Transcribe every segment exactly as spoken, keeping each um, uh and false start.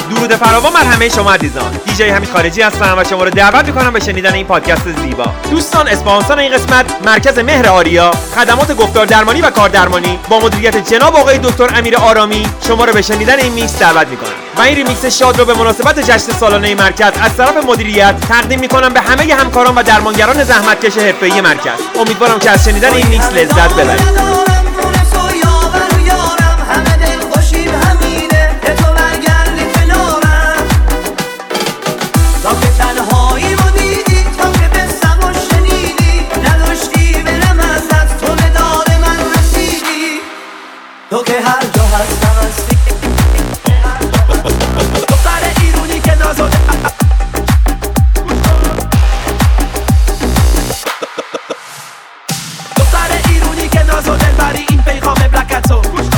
درود فراوان بر همه شما عزیزان. دیجی حمید خارجی هستم و شما رو دعوت می‌کنم به شنیدن این پادکست زیبا. دوستان، اسپانسر این قسمت مرکز مهر آریا، خدمات گفتار درمانی و کار درمانی با مدیریت جناب آقای دکتر امیر آرامی شما رو به شنیدن این میکس دعوت می‌کنم. و این ریمیکس شاد رو به مناسبت جشن سالانه مرکز از طرف مدیریت تقدیم می‌کنم به همه همکاران و درمانگران زحمتکش حرفه‌ای مرکز. امیدوارم که از شنیدن این میکس لذت ببرید. تو که هر جا هستم هستی دختر ایرونی که نازده دختر ایرونی که نازده بری این پیغام بلکتو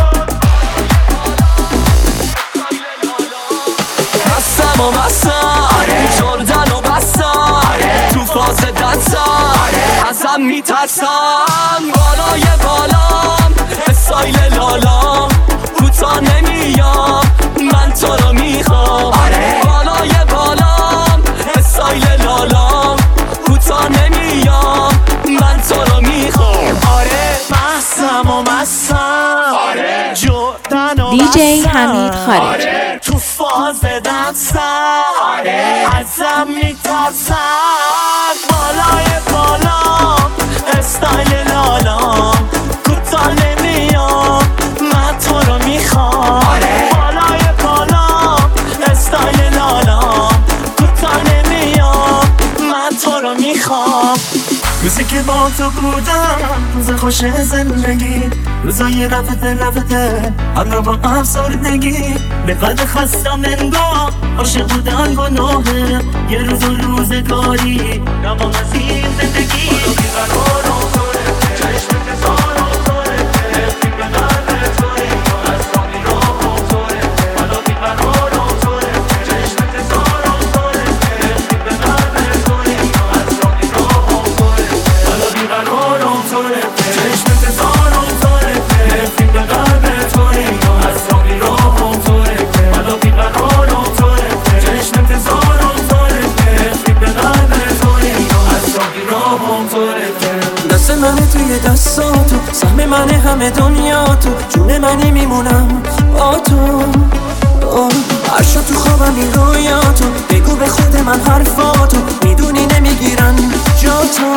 هستم و بستم جردن و بستم تو فاز دستم ازم میترسم بالای بالام استایل لالام کوتا نمیام من تو رو میخوام بالای بالام استایل لالام کوتا نمیام من تو رو میخوام آره مستم و مستم آره جردن و دیجی حمید خارجی آره تو فاز دستم آره ازم میترسم بالای بالام استایل لالام کوتا نمیام من تو رو میخوام بالای بالام استایل لالام کوتا نمیام من تو رو میخوام روزی که با تو بودم روز خوش زندگی روزای رفته رفته همراه با افسردگی به قد خستم انگار عاشق بودن گناهه یه روز و روزگاری روان از این زندگی بیقرار و خوره چشم انتظار و خوره این به قلب توی از رانی راه و توره حالا بیقرار و خوره چشم انتظار و خوره این به قلب توی از رانی راه و توره حالا بیقرار و خوره چشم انتظار و خوره این به قلب توی از رانی راه و توره حالا بیقرار و خوره چشم انتظار و خوره این به قلب توی از رانی راه و توره دست منه توی دستاتو سهم منه همه دنیا تو جون منی میمونم با تو هر شب تو خوابم این رویاتو بگو به خود من حرفاتو میدونی نمیگیرن جا تو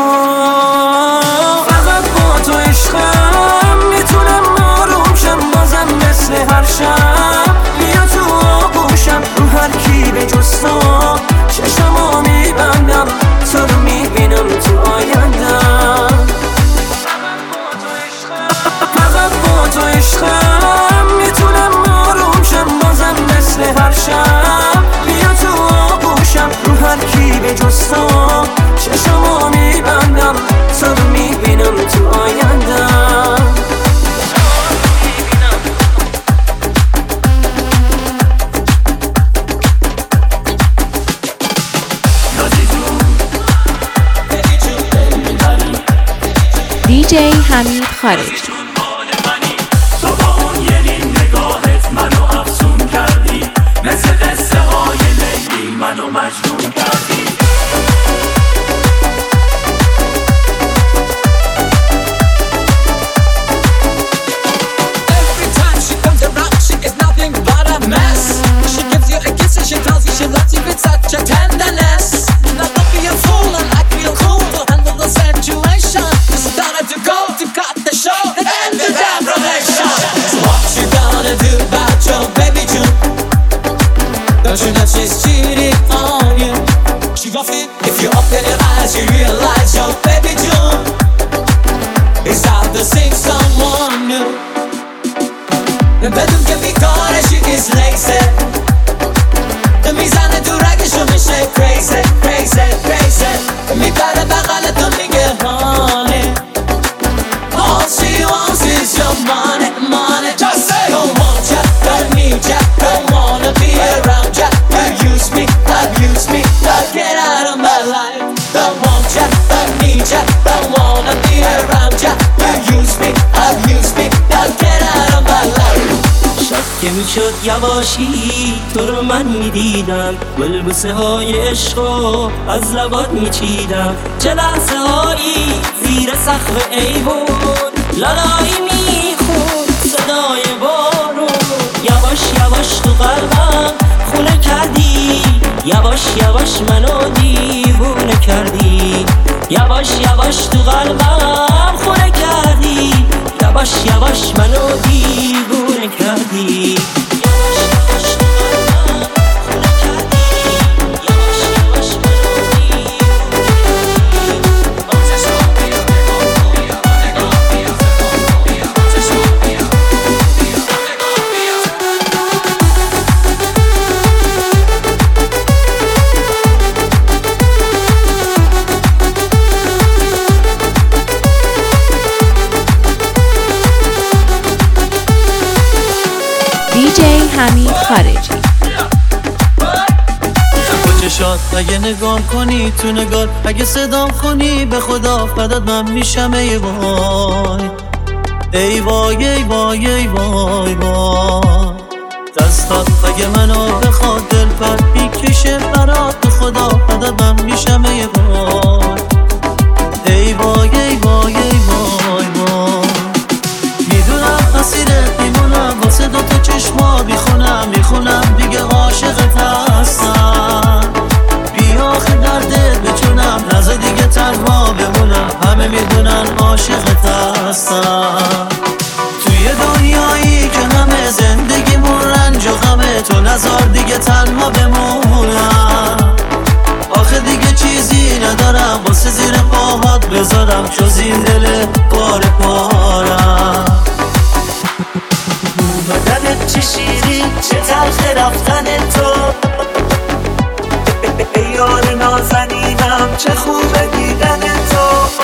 فقط با تو عشقم میتونم آروم شم بازم مثل هر شب بیا تو آغوشم رو هر کی به جز تو چشمو میبندم تو رو میبینم تو آیندم فقط با تو عشقم میتونم آروم شم بازم مثل هر شب بیا تو آغوشم رو هر کی به جز تو چشمو میبندم تو رو میبینم تو آیندم دیجی حمید خارجی تو با اون یه نیم نگاهت منو افسون کردی مثل قصه های لیلی منو مجنون کردی Every time she comes around she is nothing but a mess She gives you a kiss and she tells you she loves you with such a tenderness Now don't be a fool and act real cool to handle the situation It's time to go to cut the show and end the damn relation So what you gonna do about your baby June? Don't you know she's cheating on you? She off it if you open your eyes you realize your baby June is out to seek someone new بدون که بیکاره she is lazy تو میزنه تو رگشو میشه crazy crazy crazy میپره بغل تو میگه honey All she wants is your money money Just say Don't want ya, don't need ya Don't wanna be around ya You use me, abuse me Now get out of my life Don't want ya, don't need ya Don't wanna be around ya You use me, abuse me Now get out of my life شب که میشد یواشی تو رو من میدیدم، بلبوسه های عشقو از لبات میچیدم. چه لحظه هایی زیر سقف ایوون لالایی میخون صدای بارون. یواش یواش تو قلبم خونه کردی، یواش یواش منو دیوونه کردی. یواش یواش تو قلبم خونه کردی، یواش یواش منو دیوونه کردی. دیجی حمید خارجی. چشات اگه نگاه کنی تو نگار، اگه صدام کنی به خدا فدات من میشم. ای وای ای وای ای وای ای وای وای. دستات اگه منو بخواد دل پر میکشه برات به خدا فدات من میشم. ای وای ای وای ای وای ای وای وای. میدونم مسیرت میمونم واسه دوتا چشما میخونم میخونم دیگه عاشقت هستم. بیا آخه دردت بچونم نزا دیگه تنها بمونم، همه میدونن عاشقت هستم. توی دنیایی که همه زندگیمون رنج و غمه، تو نزار دیگه تنها بمونم. آخه دیگه چیزی ندارم واسه زیر پاهات بذارم جز این دل پاره پارم. بدنت چه شیری چه تلخ رفتن تو، ای یار نازنینم چه خوبه دیدن تو.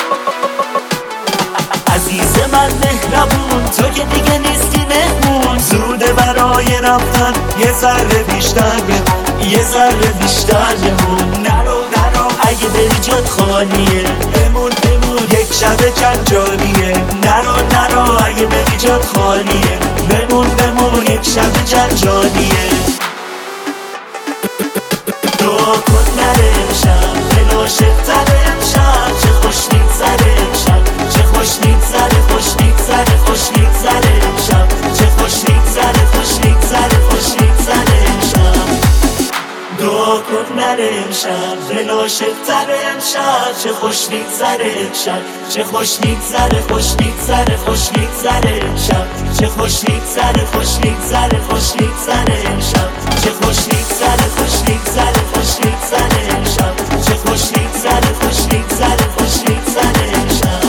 عزیز من مهربون تو که دیگه نیستی مهمون، زوده برای رفتن یه ذره بیشتر بمون، یه ذره بیشتر بمون. نرو نرو اگه بری جات خالیه، بمون بمون یک شب جنجالیه. نرو نرو اگه بری جات خالیه، بمون بمون یک شب جنجالیه. دعا کن نره امشب دل عاشق‌تره امشب، چه خوش میگذره امشب، چه خوش میگذره خوش میگذره خوش میگذره امشب، چه خوش میگذره خوش میگذره خوش میگذره امشب. دعا کن نره امشب دل عاشق‌تره امشب، چه خوش میگذره امشب، چه خوش میگذره خوش میگذره خوش میگذره امشب، چه خوش میگذره خوش میگذره خوش میگذره امشب، چه خوش میگذره خوش میگذره خوش میگذره امشب، چه خوش میگذره خوش میگذره خوش میگذره امشب.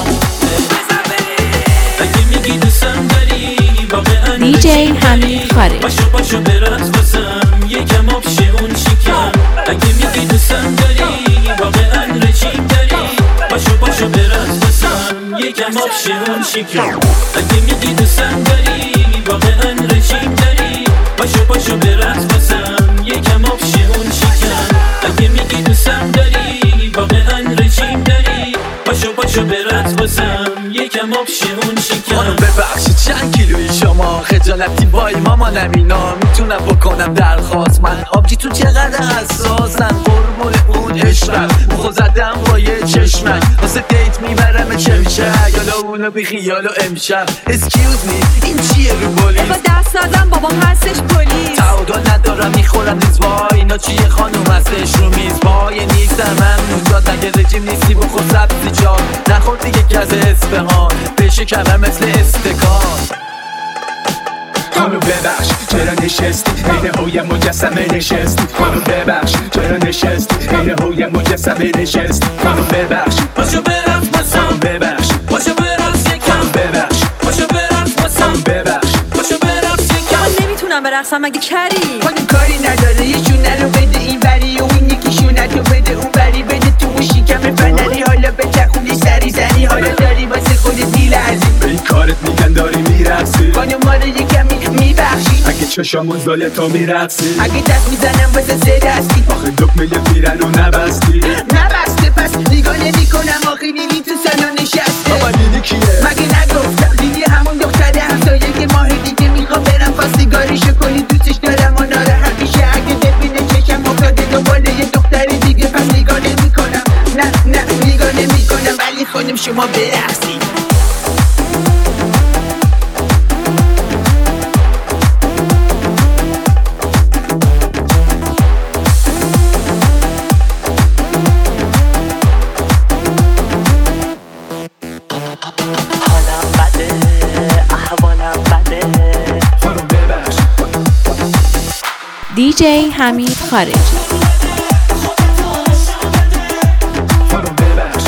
اگه میگی دوستم داری واقعا دیجی حمید خارجی. باشو باشو برات بازم یکم آب شه اون شکم. اگه میگی دوستم داری واقعا رژیم داری، باشو باشو برات بازم یکم آب شه اون شکم. اگه میگی دوستم داری واقعا رژیم داری، باشو باشو برات بازم یکم آب شه اون شکم. اگه میگی دوستم داری واقعا رژیم داری، باشو باشو برات بازم یکم آب شه اون شکم. منو ببخشید چند کیلویی شما، خجالتی وای مامانم اینا میتونم بکنم درخواست. من آبجی تو چقدر حساسم، قربون اون عشقم خود زدم با یه چشمک، واسه دیت میبرم چه میشه یالا اونو بی خیال و امشب. اسکیوز می این چیه رو بولیس؟ با دست نزن بابام هستش پلیس. تعادل ندارم میخورم نیز وای اینا چیه خانوم هستش رو میز وای نیستم ممنون داد. اگه رژیم نیستی بخور سبزی جان، نخور دیگه کز اسفهان بشه کمر مثل استکان. خانو ببخش چرا نشستی بین هوی مجسمه نشستی. خانو ببخش چرا نشستی بین هوی مجسمه نشستی. خانو ببخش باشو برات بازم ببخش باشو برات یکم ببخش باشو برات بازم ببخش باشو برات یکم. من نمیتونم برقصم مگه کری؟ خودم کاری نداره یه شونه رو بده این بری و این یکی شونه تو بده اون بری، بده تو و شیکم فنری حالا بچخونی سری زنی حالا داری واسه خودت میلرزی. به این کارت میگن داری میرقصی، خانم ما رو یکم میبخشی اگه چشامون زل تو میرقصی، اگه دست میزنم واسه سه دستی. آخه دکمه پیرن و نبستی نبسته پس نگاه نمی کنم آخه دیدی تو سالن نشسته. بابا دیدی کیه؟ مگه نگفتم دیدی همون دختره همسایه که ماه دیگه میخوام برم خواستگاریشو کنی دوستش دارم و ناراحت میشه شما برقصید. حالم بده احوالم بده خانم ببخش دیجی حمید خارجی. خانم ببخش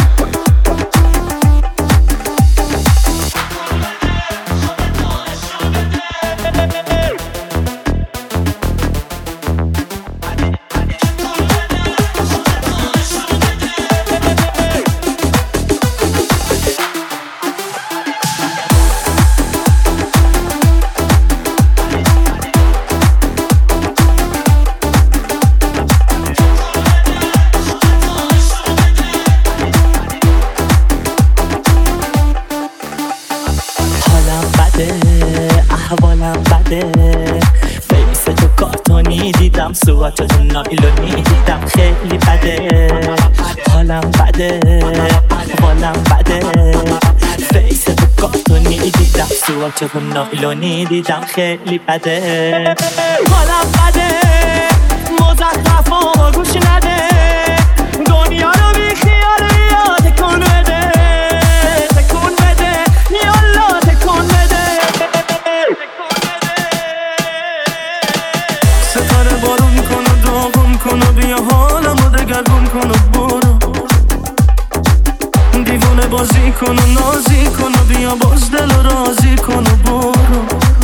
احوالم بده فیس تو کارتونی دیدم صورت تو نایلونی دیدم خیلی بده حالم بده احوالم بده فیس تو کارتونی دیدم صورت تو نایلونی دیدم خیلی بده حالم بده مزخرف و گوش نده دنیا رو بی خیال بیا تکون بده تکون بده یالا تکون بده ستاره بارون کن و داغون کن و بیا حالمو دگرگون کن و برو دیوونه بازی کن و نازی کن و بیا باز دل و رازی کن و برو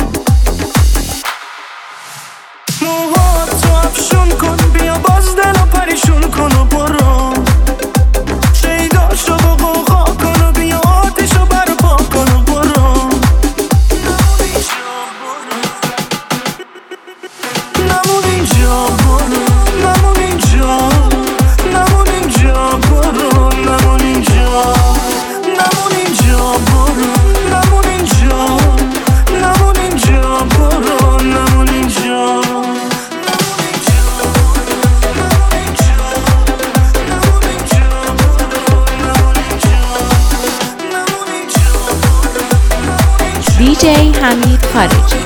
موهاتو افشون کن بیا باز دل و پریشون کن و برو شیداش رو با قوقا کن و بیا آتیش رو برپا کن و برو نمون اینجا برو نمون اینجا نمون اینجا برو نمون اینجا نمون اینجا برو نمون اینجا نمون اینجا برو نمون اینجا دیجی حمید خارجی.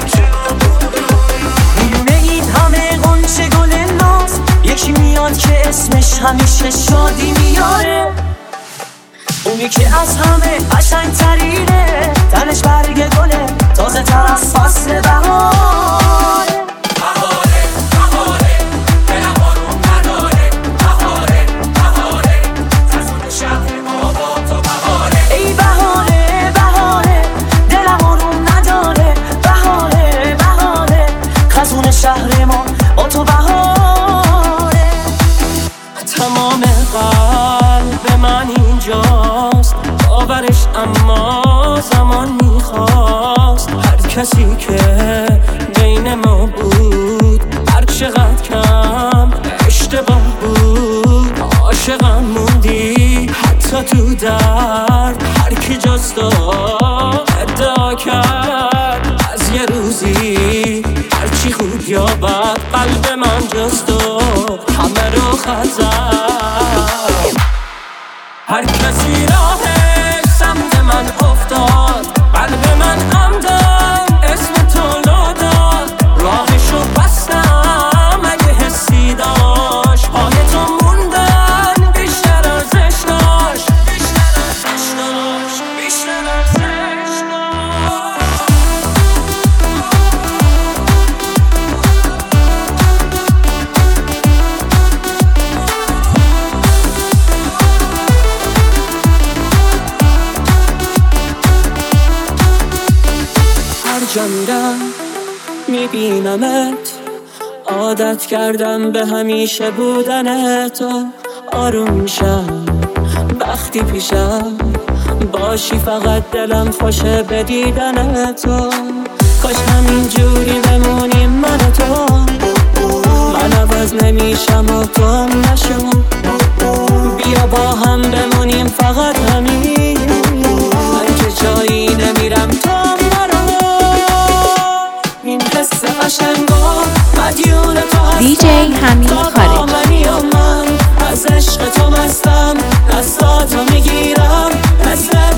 میونه همه غنچه گل ناز یکی میاد که اسمش همیشه شادی میاره اونی که از همه قشنگ ترینه تنش برگ گله تازه تر از فصل بهاره بهاره بهاره دلم آروم نداره بهاره بهاره تزون شهر ما با تو بهاره ای بهاره بهاره دلم آروم نداره بهاره بهاره خزون شهر ما با تو بهاره تمام قلب من اینجاست باورش اما زمان میخواست هر کسی که بین ما بود هر چقدر کم اشتباه بود عاشقم موندی حتی تو درد هر کی جز تو ادعا کرد از یه روزی هرچی خوب یا بد قلب من جز تو همه رو خزد هر کسی راهش سمت من افتاد قلب من هم داد اسم تو لو داد راهشو بستم اگه حسی داشت پای تو موندن بیشتر ارزش داشت بیشتر ارزش داشت بیشتر ارزش داشت جا میرم میبینمت عادت کردم به همیشه بودن تو آروم میشم وقتی پیشم باشی فقط دلم خوشه به دیدن تو کاش همین جوری بمونیم من و تو من عوض نمیشم و تو نشو بیا با هم بمونیم فقط همین من که جایی نمیرم تو دیجی حمید خارجی. من از عشق تو مستم دستاتو میگیرم دست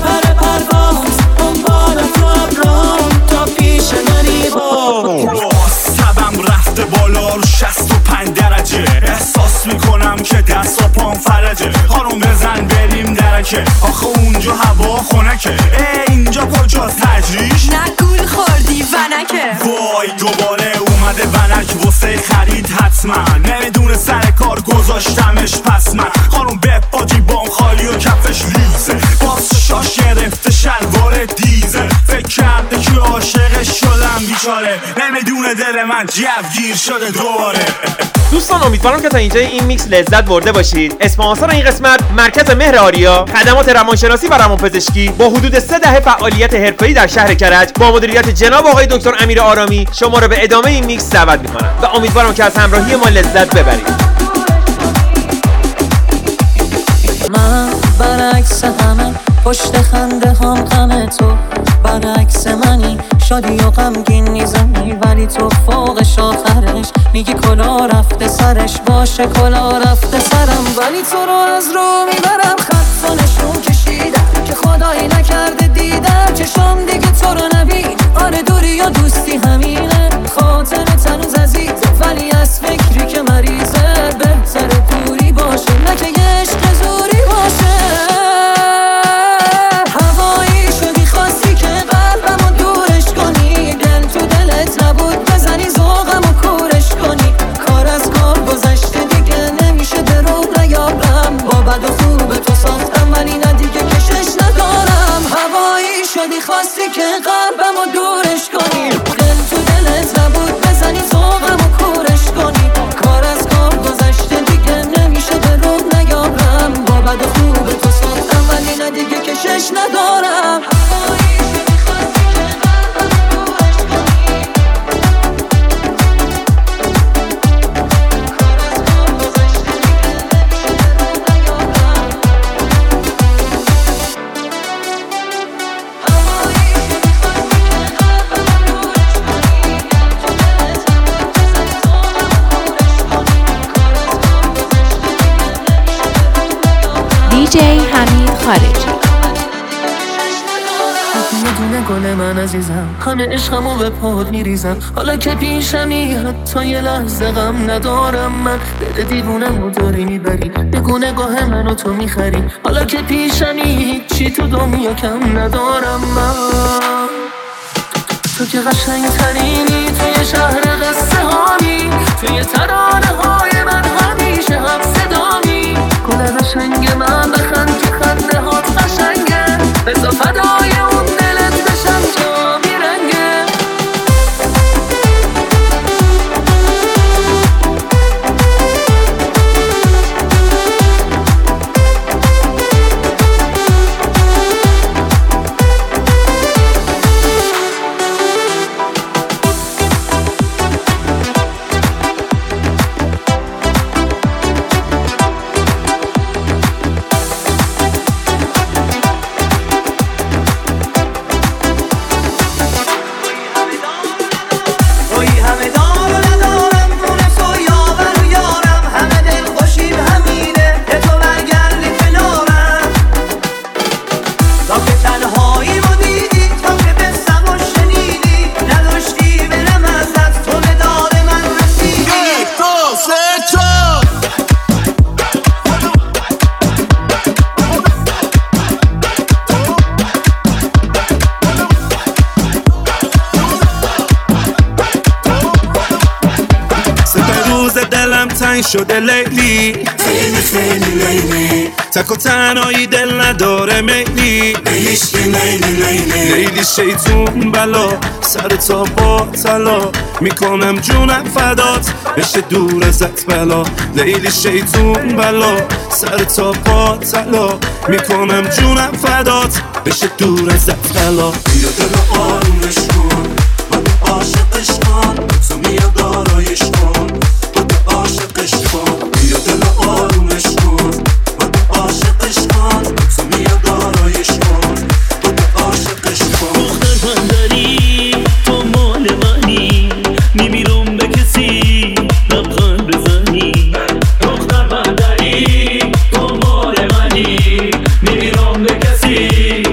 برام فرجه خانم بزن بریم درکه آخه اونجا هوا خنکه اه اینجا کجاست تجریش نگول خوردی ونکه وای دوباره اومده ونک واسه خرید حتما نمیدونه سر کار گذاشتمش پس من خانم بپاجی بام خالی و کفش ریزه باز شاش گرفته شلوار دیزه فکر کرده که عاشقش شدم بیچاره نمیدونه دل من جوگیر شده دوباره. دوستان امیدوارم که تا اینجا این میکس لذت برده باشید. اسپانسر این قسمت مرکز مهر آریا، خدمات روانشناسی و روانپزشکی با حدود سه دهه فعالیت حرفه‌ای در شهر کرج با مدیریت جناب آقای دکتر امیر آرامی شما را به ادامه این میکس دعوت می‌کنم و امیدوارم که از همراهی ما لذت ببرید. من برعکس همه پشت خنده هم غم تو برعکس منی شادی و غمگین میزنی ولی تو فوقش آخرش میگی کلا رفته سرش باشه کلا رفته سرم ولی تو رو از رو میبرم خط و نشون کشیدم که خدایی نکرده دیدم چشم دیگه تو رو نبین آره دوری یا دوستی همینه خاطر تنوز عزیز ولی از فکری که مریضه بهتر دوری باشه نه که یه عشق زوری باشه هوایی شدی خواستی که قلبمو دورش کنی دل تو دلت نبود بزنی ذوقمو کورش کنی کار از کار گذشته دیگه نمیشه دروغ نیارم با بد و خوب تو ساختم ولی نه دیگه کشش ندارم هوایی شدی خواستی که قلبمو دورش کنی دل تو دلت نبود بزنی ذوقمو کورش کنی کار از کار گذشته دیگه نمیشه دروغ نیارم با بد و خوب تو ساختم ولی نه دیگه کشش ندارم دیجی حمید خارجی. میدونه گل من عزیزم همه عشقمو به پاد میریزم حالا که پیشمی حتی یه لحظه غم ندارم من دل دیوونم رو داری میبری بگو نگاه منو تو میخری حالا که پیشمی هیچی تو دنیا کم ندارم من تو که قشنگ ترینی توی شهر قصه هانی توی ترانه های من همیشه هم صدامی گل قشنگ من بخند که خنده هات قشنگه بزا فدای اون دلت بشم جا میرنگه شده لیلی خیلی خیلی لیلی تک و تنهایی دل نداره میلی لیلیش لیلی لیلی لیلی شیطون بلا سر تا با طلا میکنم جونم فدات بشه دور ازت بلا لیلی شیطون بلا سر تا با طلا میکنم جونم فدات بشه دور ازت بلا بیا دل آرومش کن من عاشقش کن تو بیا دارایش کن عاشقش کن بیا دل آرومش کن من عاشقش کن تو بیا دارایش کن تو عاشقش کن دختر من داری تو مال منی میمیرم به کسی لبخند بزنی دختر من داری تو مال منی میمیرم به کسی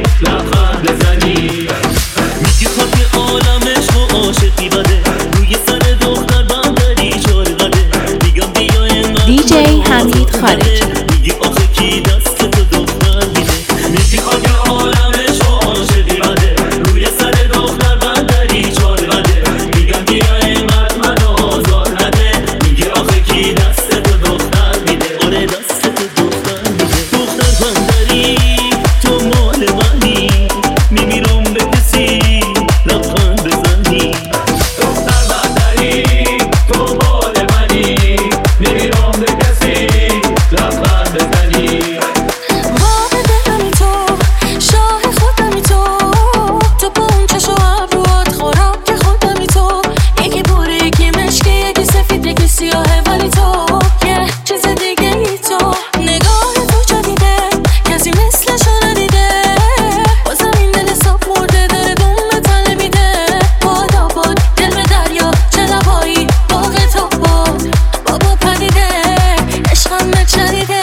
لبخند بزنی میگی خاطر عالمش و عاشقی بده روی سر دختر من داری چار قده دیجی حمید خارجی. کی دست تو دختر میده میگی خاک عالمش و عاشقی بده روی سر دختر بندری چار بده میگم بیا اینقدر من آزار نده میگی آخه کی دست تو دختر میده آره دست تو دختر میده دختر بندری تو مال منی میمیرم به کسی لبخند بزنی دختر بندری تو مال منی میمیرم به کسی لبخند بزنی باغ دلمی تو شاه خودمی تو تو با اون چشم و ابروات خوراک که خودمی تو یکی پوره یکی مشکی یکی سفید یکی سیاهه ولی تو یه چیز دیگه ای تو نگاه تو جدیده کسی مثلشو ندیده بازم این دل صاف مرده داره دوم تله میده بادا بود دل به دریا چه لبایی باغ تو بود بابا پدیده عشقم نچریده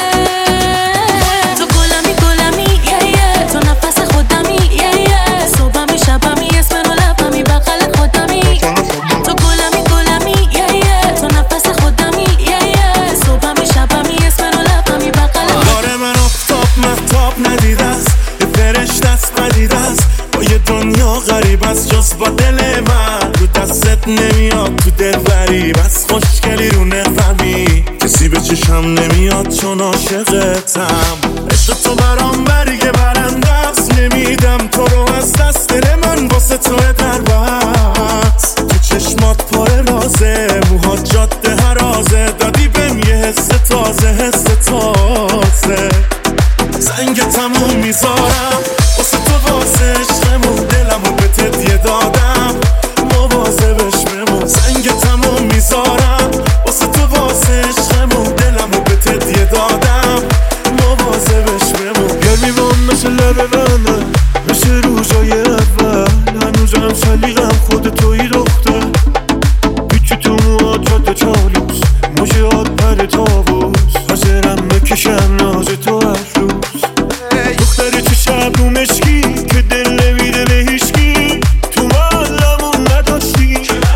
تو گلمی گلمی یه یه تو نفس خودمی یه یه صبحمی شبمی اسم رو لبمی بغل خودمی تو گلمی گلمی یه یه تو نفس خودمی یه یه صبحمی شبمی اسم رو لبمی بغل داره من آفتاب مهتاب ندیده است یه فرشته است پدیده است با یه دنیا غریب است جز با دل من رو دستت نمیاد تو دل غریب است خوشگلی رو نفهمی کسی به چشم نمیاد چون عاشقتم عشق تو برام برگ برنده است نمیدم تو رو از دست دل من واسه تو در بست تو چشمات پر رازه موهات جاده هرازه دادی بهم یه حس تازه حس تازه زنگ تموم میذارم واسه تو واسه عشقمون دلمو به تدیه دادم مواظبش بمون زنگ تموم میذارم واسه تو واسه عشقمون دلمو به تدیه دادم مواظبش بمون گرمی بام مثل لب منه مثل روزای اول هنوزم سلیقم خود توی دختر بیچی تو موهات جاده چالوس موجهات پر تابوس حاضرم بکشم ناز تو هر روز دختری تو شب رو مشکی که دل نمیده به هیچکی تو محلمون نداشتی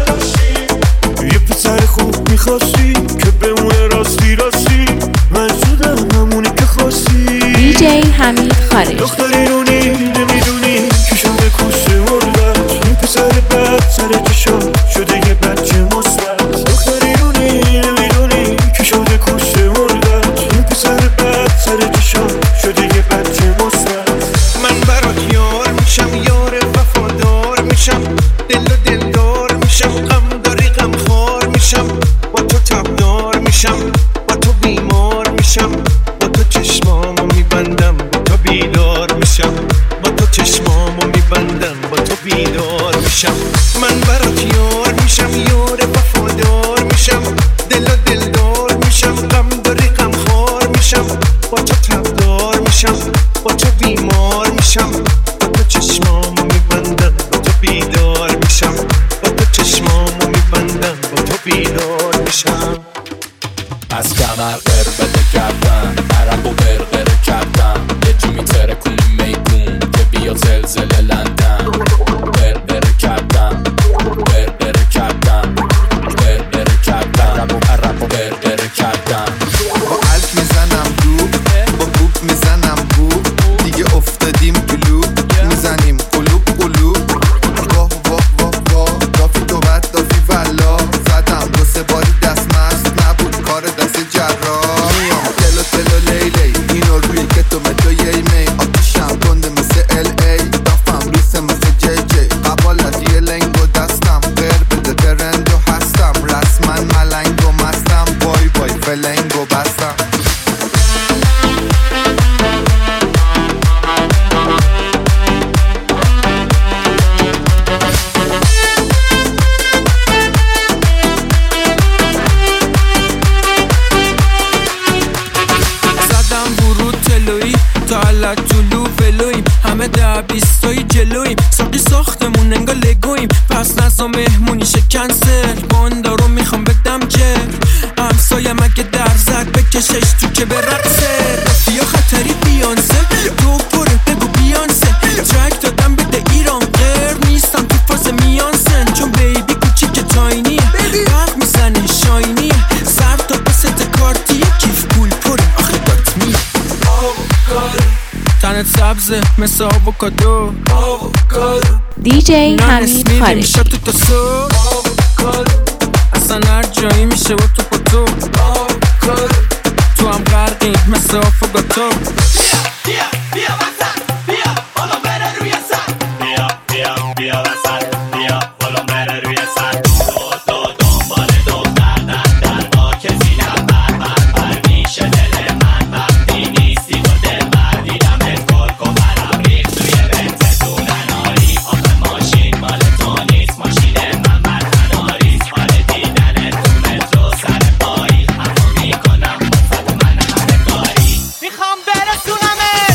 یه پسر خوب میخواستی که بمونه راستی راستی من شدم همونی که خواستی دی جی حمید خارجی دختری رو نمیدونی که شده کشته مردت این پسر بد سر چشم شده یه بچه مثبت دختری رو نمیدونی که شده کشته مردت این پسر بد سر چشم شده یه بچه مثبت من برات یار میشم یار وفادار میشم دل و دلدار میشم غم داری غم خوار میشم با تو تبدار میشم با تو بیمار میشم با تو چشمامو میبندم با تو بیدار میشم با تو چشمامو میبندم با تو بیدار میشم من برات یار میشم یار وفادار میشم دل و دلدار میشم غم داری غم خوار میشم با تو تبدار میشم با تو بیمار میشم با تو چشمامو میبندم با تو بیدار میشم با تو چشمامو میبندم با تو بیدار میشم از کمر قربته کردم عرب و برقره کردم یه جو میتره کنی میگون که بیا زلزله لندن برقره کردم برقره کردم برقره کردم عرب و برقره کردم با الف میزنم رو با بوب میزنم بو دیگه افتادیم کلوب میزنیم قلوب قلوب واه واه واه واه دافی تو بد دافی والا زدم دو سه باری دست مست نبود کار دست جراح میام تلو تلو لیلی اینو روی کتو متو یی می آتیشم گنده مثل ال ای دافم ریسه مثل جی جی قبالت یه لنگو دستم غیر بده ترندو هستم رسما ملنگو مستم بای بای فلنگو بستم زدم ورود تلویی تا علت جلو فلویم همه ده بیستایی جلویم ساقی ساختمون انگا لگویم پس نزا مهمونی شکنسل باندا رو میخوام بدم جر همسایم اگه در زد بکشش تو که برقصه رفیا خطری بیانسه تو پره بگو بیانسه ترک دادم بده ایران غیر نیستم تو فاز میانسن چون بیبی کوچیک تاینیه برق میزنه شاینیه سر تا بست کارتیه کیف پول پره آخه دات میه سبزه مثل آووکادو دی جی حمید خارجی میشه تو تا صبح اصلا هر جایی میشه و تو با تو تو هم غرقی مثل آفوگاتو بیا بیا وسط بیا بالا بره روی سر بیا بیا بیا وسط بیا بالا بره روی سر دو دو دنبال دختر در در با کسی نبر بر بر میشه دل من وقتی نیستی تو دل بر دیدمت گل کفرم ریخت توی بنت دوننایی آخه ماشین مال تو نیست ماشین من بر هناریست مال دیدنت تو مترو سر پایی همو میکنم مفت من همه کاری میخوام برسونمت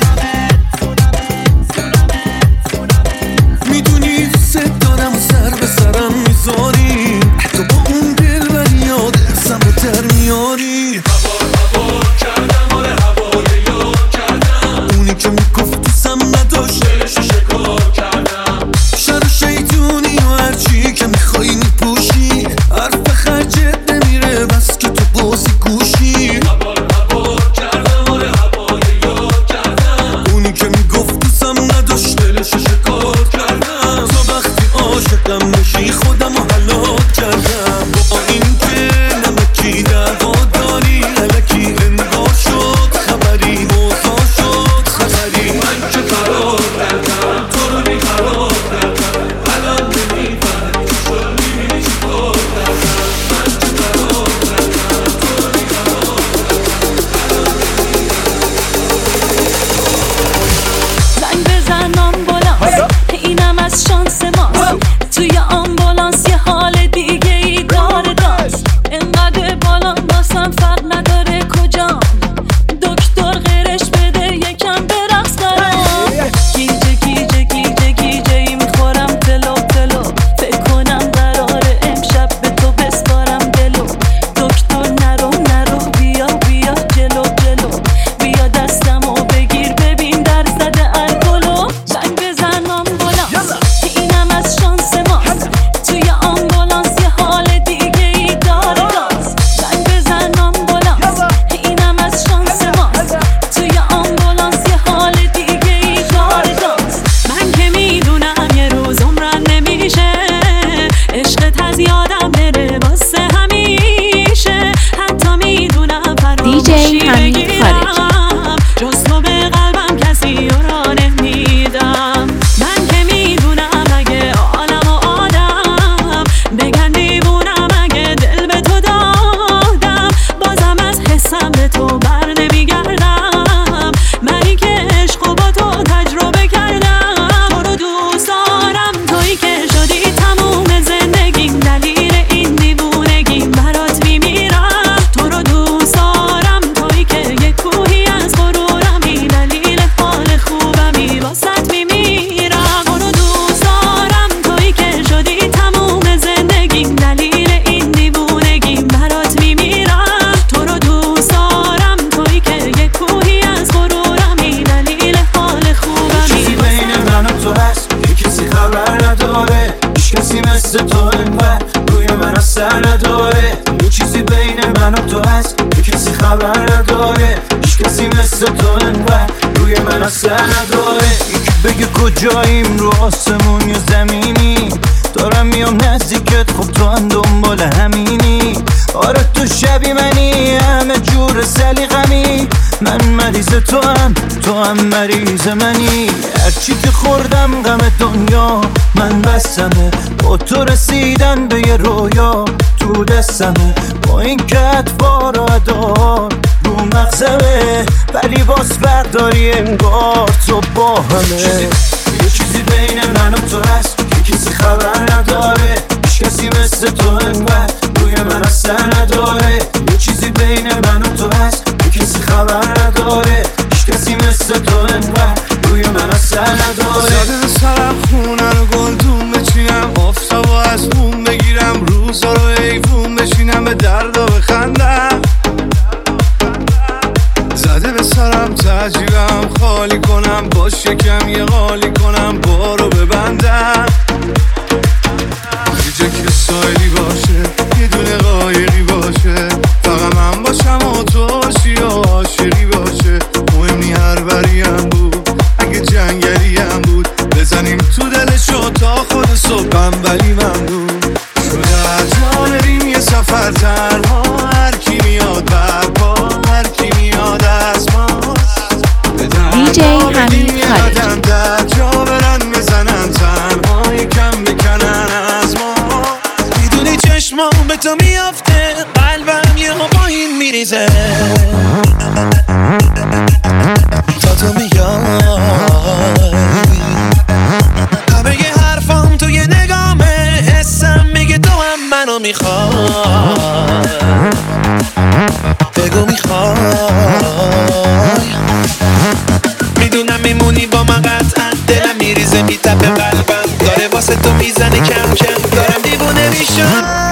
میدونی دوست دارم و سر به سرم میذاری تو با اون دل و یاد ارسم و تر میاری هوار هوار کردم آره هوای یاد کردم اونی که میگفت دوستم نداشت دلشو شکار کردم شر و شیطونی و هرچی که میخوایی میپوشی حرف خرجت نمیره بس که تو بازی گوشی هوار هوار کردم آره هوای یاد کردم اونی که میگفت دوستم نداشت دلشو شکار کردم تو وقتی عاشقم بشی خودم رو هلاک کردم با این که نمکی دعوا داری الکی انگار شد خبری موضوع شد خبری من که فرار کردم تو رو بیقرار کردم الان نمیفهمی که شد میبینی چی کار کردم من که فرار کردم تو رو بیقرار زنگ بزن آمبولانس اینم از شانس ماست توی آمبولانس یه حال دیگه ای داره دانس انقدر بالا باسم فرق نداره کجام دکتر غیرش بده یکم برقص برام گیجه گیجه گیجه گیجه ای میخورم تلو تلو فکر کنم قراره امشب به تو بسپارم دلو دکتر نرو نرو بیا بیا جلو جلو بیا دستمو بگیر ببین در زده الکلو زنگ بزن آمبولانس اینم از شانس ماست توی آمبولانس یه حال دیگه ای داره دانس زنگ بزن آمبولانس اینم از شانس ماست توی آمبولانس یه حال دیگه ای داره دانس من که میدونم یه روز عمرم نمیشه عشقت از یادم بره واسه همیشه حتی میدونم دی جی فراموشی حمید بگیرم جز تو به قلبم کسی را نمیدم من که میدونم اگه عالم و آدم بگن دیوونم اگه دل به تو دادم بازم از حسم به تو بر نمیگردم منی که عشق و با تو تجربه کردم تو رو دوست دارم تویی که شدی تموم زندگیم دلیل این دیوونگیم برات میمیرم تو رو دوست دارم تویی که یک کوهی از غرورمی دلیل حال خوبمی واسط میمیرم تو رو دوست دارم تویی که شدی تموم زندگیم دلیل این دیوونگیم برات میمیرم تو رو دوست دارم تویی که یک کوهی از غرورمی دلیل حال خوبمی چیزی بین من و تو هست که کسی خبر نداره هیچ کسی مثل تو انقدر روی من اثر نداره یه چیزی بین من و تو هست که کسی خبر نداره هیچ کسی مثل تو انقدر روی من اثر نداره یکی بگه کجاییم رو آسمون یا زمینی دارم میام نزدیکت خب تو هم دنبال همینی آره تو شبی منی همه جور سلیقمی من مریض تو هم تو هم مریض منی هرچی که خوردم غم دنیا من بستمه با تو رسیدن به یه رویا تو دستمه با این که اطوار و ادار رو مغزمه ولی باز برداری انگار تو با همه یه چیزی بین من و تو هست که کسی خبر نداره هیچ کسی مثل تو انقدر روی من اثر نداره یه چیزی بین من و تو هست که کسی خبر نداره هیچ کسی مثل تو انقدر روی من اثر نداره زده سرم خونه رو گلدون بچینم آفتابو از بوم بگیرم روزا رو ایفون بشینم به درد و بخندم زده به سرم تجیبم خالی کنم با شکم یه غالی کنم بارو ببندم یه جا که سایلی باشه یه دونه قایقی باشه فقط من باشم و تو باشی و عاشقی باشه مهم نی هر بریم بود تا تو میای همه ی حرفام توی نگامه حسم میگه تو هم منو میخوای بگو میخوای میدونم میمونی با من قطعا دلم میریزه میتپه قلبم داره واسه تو میزنه کم کم دارم دیوونه میشم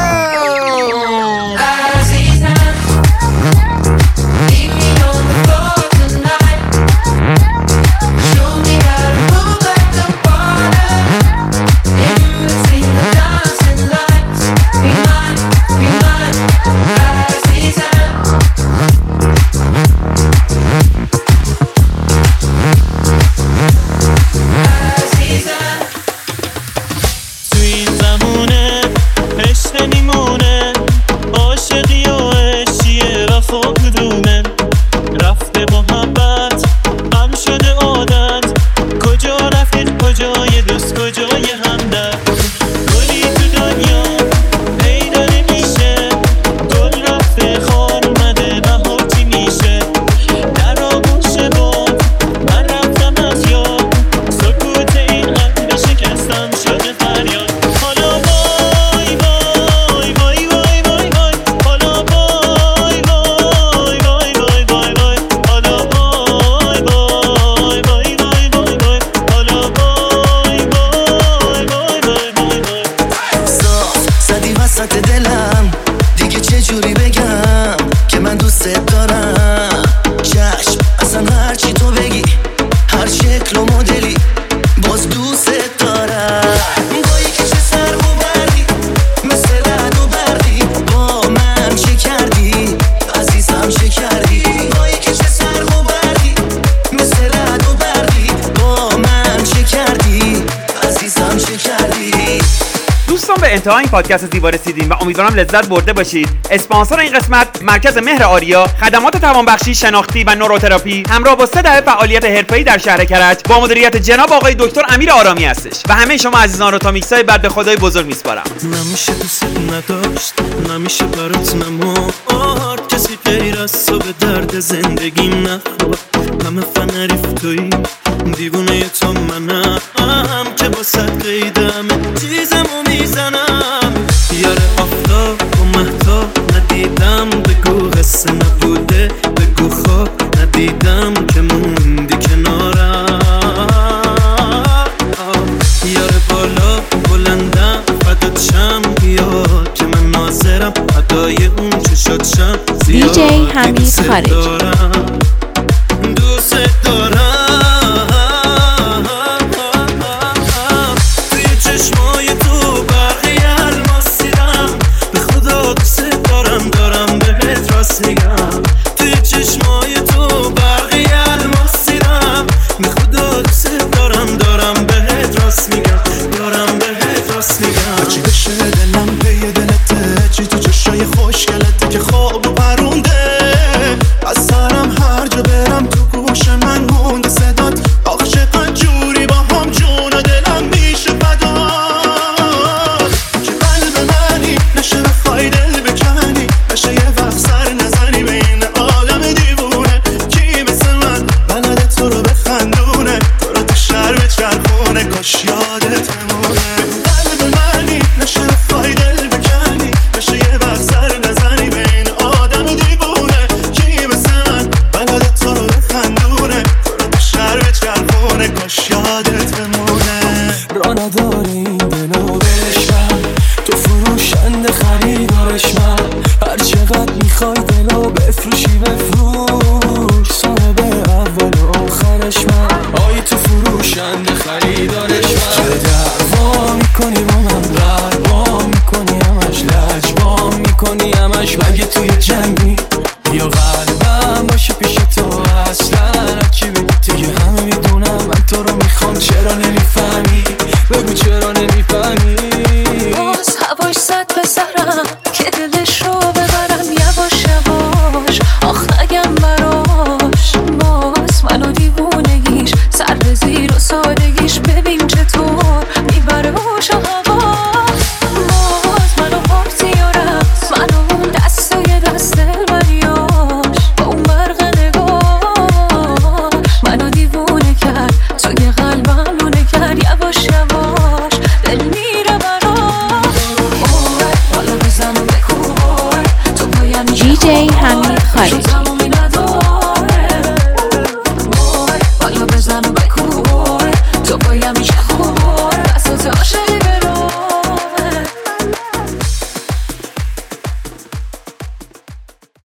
انتهای این پادکست زیبا رسیدیم و امیدوارم لذت برده باشید. اسپانسر این قسمت مرکز مهر آریا، خدمات توانبخشی شناختی و نوروتراپی همراه با سه دهه فعالیت حرفه‌ای در شهر کرج با مدیریت جناب آقای دکتر امیر آرامی هستش و همه شما عزیزان رو تا میکسای بعد به خدای بزرگ میسپارم. نمیشه دوست نداشت، نمیشه برات نمورد، کسی غیر از تو به درد زندگیم نخورد. همه فنریف توی دیوونه تو منم که با صد قیدم چیزمو میزنم. یار آفتاب و مهتاب ندیدم، بگو قصه نبوده، بگو خواب ندیدم که موندی کنارم. یار بالا بلندم فدات شم، بیا که من ناظرم ادای اون چشات شم. دی جی حمید خارجی دوست دارم توی چشمای تو برقی الماس دیدم، به خدا دوست دارم دارم بهت راست میگم. توی چشمای